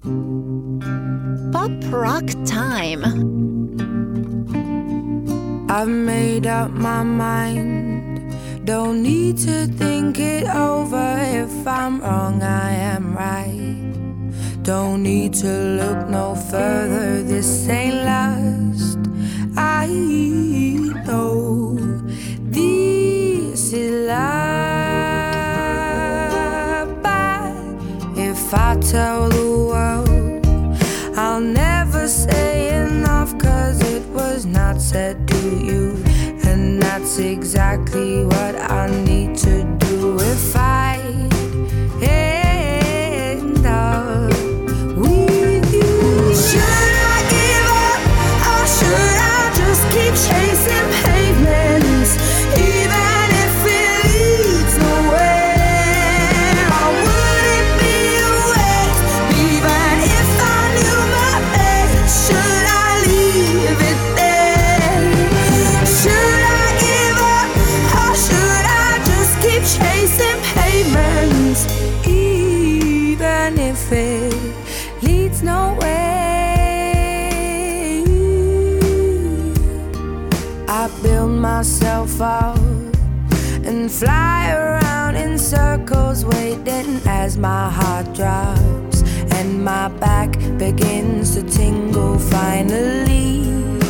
Pop Rock Time. I've made up my mind. Don't need to think it over. If I'm wrong, I am right. Don't need to look no further. This ain't last. I know this is love. But if I tell the world, I'll never say enough, 'cause it was not said to you. And that's exactly what I need to do if I end up with you. Should I give up, or should I just keep chasing pavements, even if it leads nowhere? Or would it be a waste, even if I knew my place? Should I leave it there? Should I give up, or should I just keep chasing pavements, even if it leads nowhere? I build myself up and fly around in circles, waiting as my heart drops and my back begins to tingle. Finally,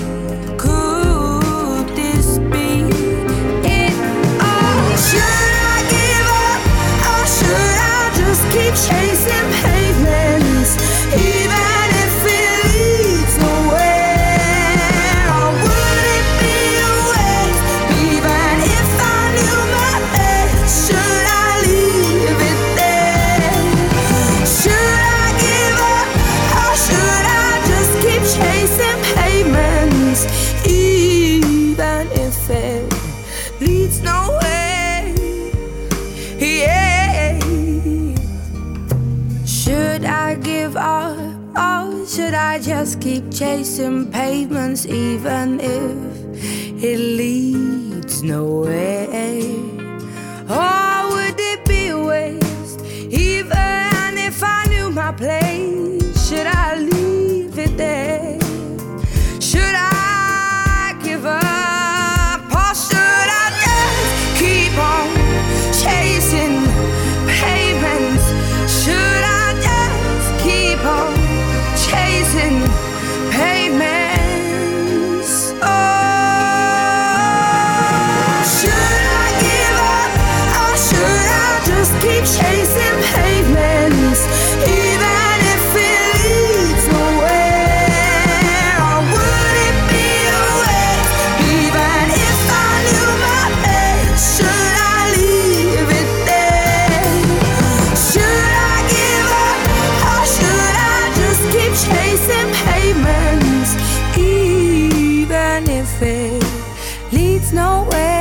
could this be it all? Should I give up, or should I just keep chasing pavements, even if it leads nowhere? Or would it be a waste, even if I knew my place? Should I leave it there? Should I give up, or should I just keep chasing pavements, even if it leads nowhere? Yeah. Should I give up, or should I just keep chasing pavements, even if it leads nowhere? Or would it be a waste, even if I knew my place? Should I leave it there? Should I give up, or should I just keep on chasing pavements? Should I just keep on chasing pavements? Oh, should I give up, or should I just keep chasing pavements, even if it leads nowhere? Or would it be a waste, even if I knew my place? Should I leave it there? Should I give up, or should I just keep chasing pavements, even if it leads nowhere?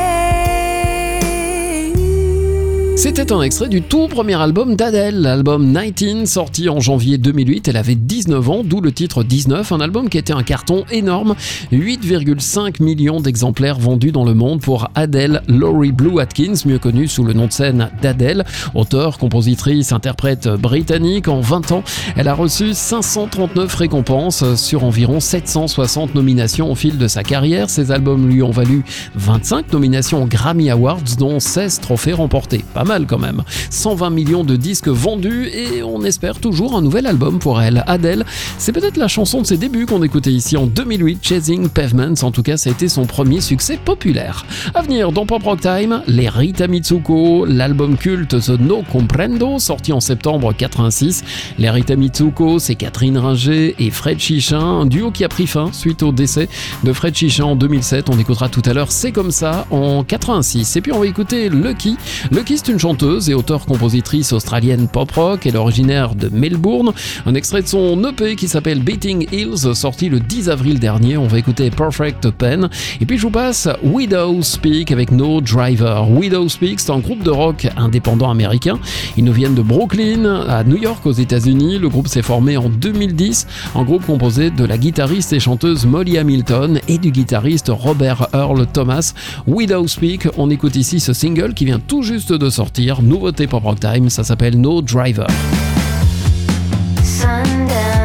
C'était un extrait du tout premier album d'Adèle, l'album 19, sorti en janvier 2008. Elle avait 19 ans, d'où le titre 19, un album qui était un carton énorme. 8,5 millions d'exemplaires vendus dans le monde pour Adèle Laurie Blue Atkins, mieux connue sous le nom de scène d'Adèle. Auteure, compositrice, interprète britannique, en 20 ans, elle a reçu 539 récompenses sur environ 760 nominations au fil de sa carrière. Ses albums lui ont valu 25 nominations aux Grammy Awards, dont 16 trophées remportés. Pas mal quand même. 120 millions de disques vendus et on espère toujours un nouvel album pour elle. Adèle, c'est peut-être la chanson de ses débuts qu'on écoutait ici en 2008, Chasing Pavements. En tout cas, ça a été son premier succès populaire. À venir dans Pop Rock Time, les Rita Mitsuko, l'album culte The No Comprendo, sorti en septembre 86. Les Rita Mitsuko, c'est Catherine Ringer et Fred Chichin, un duo qui a pris fin suite au décès de Fred Chichin en 2007. On écoutera tout à l'heure C'est comme ça en 86. Et puis on va écouter Lucky. Lucky, c'est une chanteuse et auteure-compositrice australienne pop-rock. Elle est originaire de Melbourne. Un extrait de son EP qui s'appelle Beating Hills, sorti le 10 avril dernier. On va écouter Perfect Pen. Et puis je vous passe Widow Speak avec No Driver. Widow Speak, c'est un groupe de rock indépendant américain. Ils nous viennent de Brooklyn, à New York, aux États-Unis. Le groupe s'est formé en 2010. Un groupe composé de la guitariste et chanteuse Molly Hamilton et du guitariste Robert Earl Thomas. Widow Speak, on écoute ici ce single qui vient tout juste de sortir. Nouveauté Pop Rock Time, ça s'appelle No Driver. Sundown.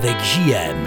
avec JM.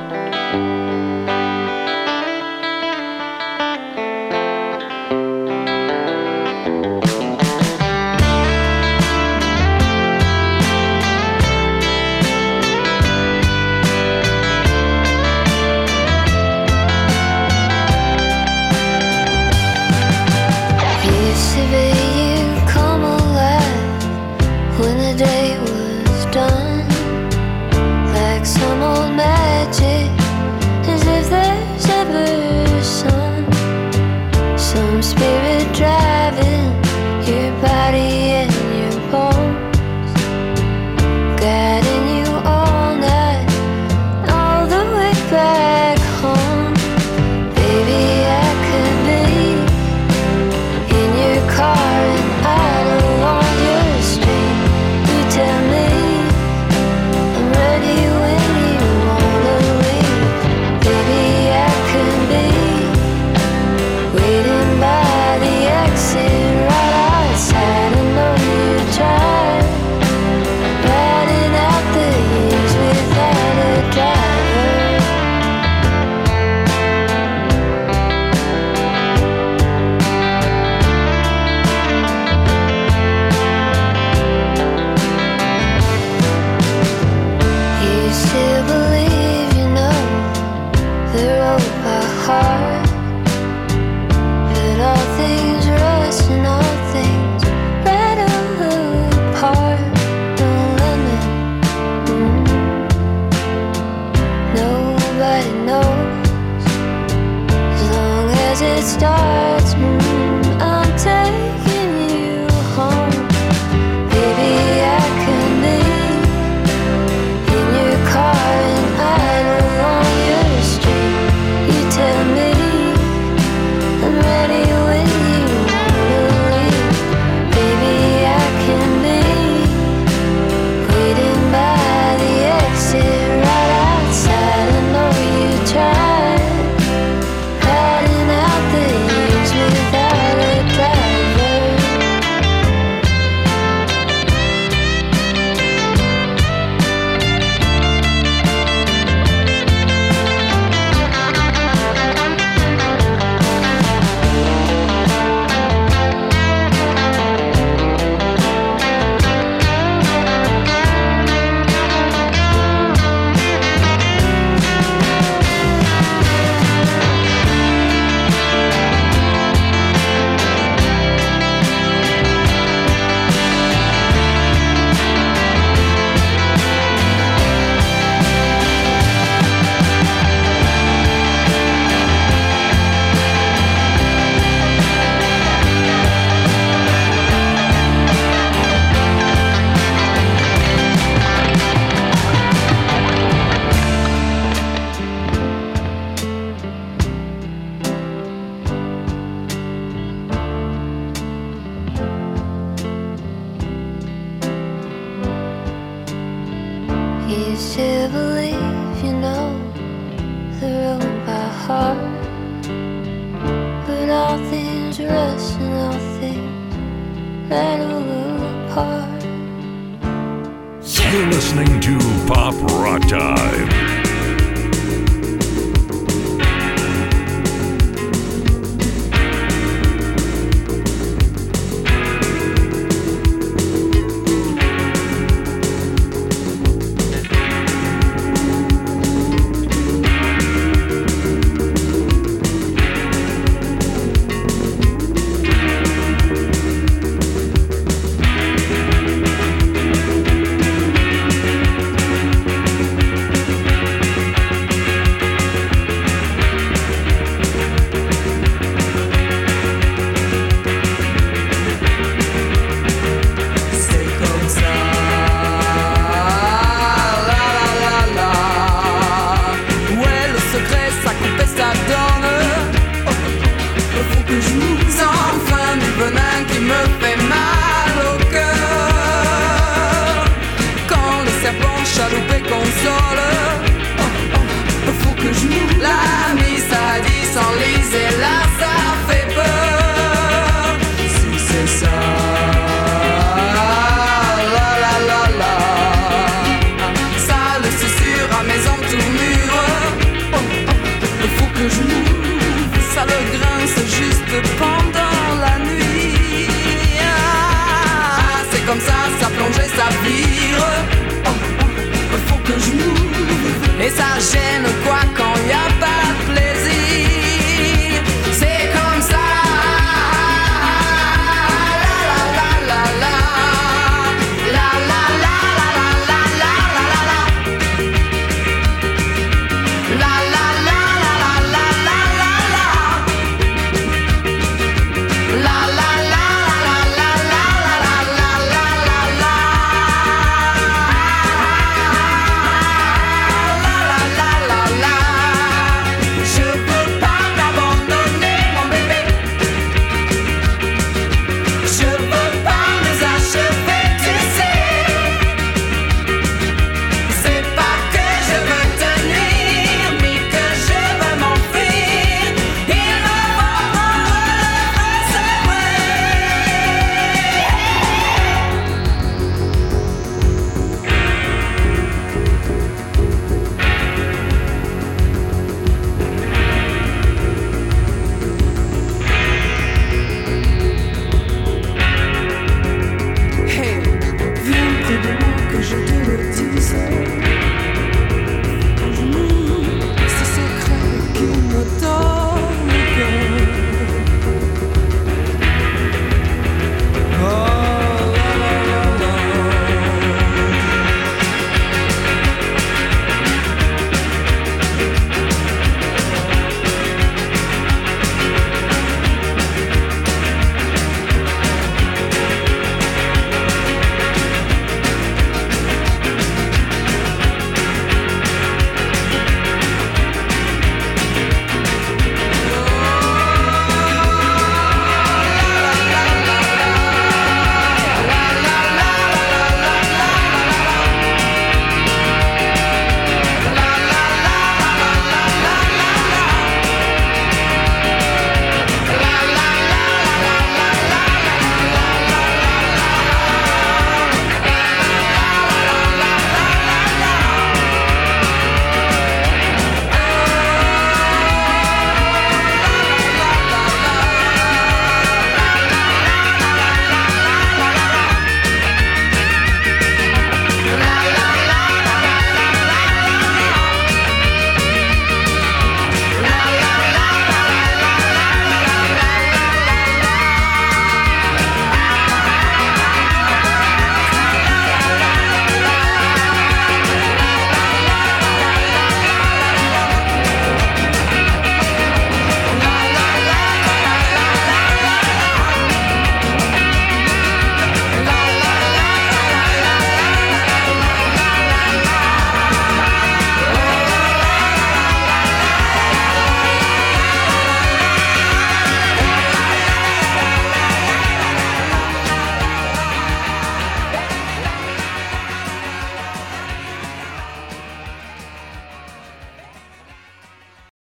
You're listening to Pop Rock Time. que je m'ouvre, ça le grince juste pendant la nuit. Ah, c'est comme ça plonge et ça vire. Faut que je m'ouvre et ça gêne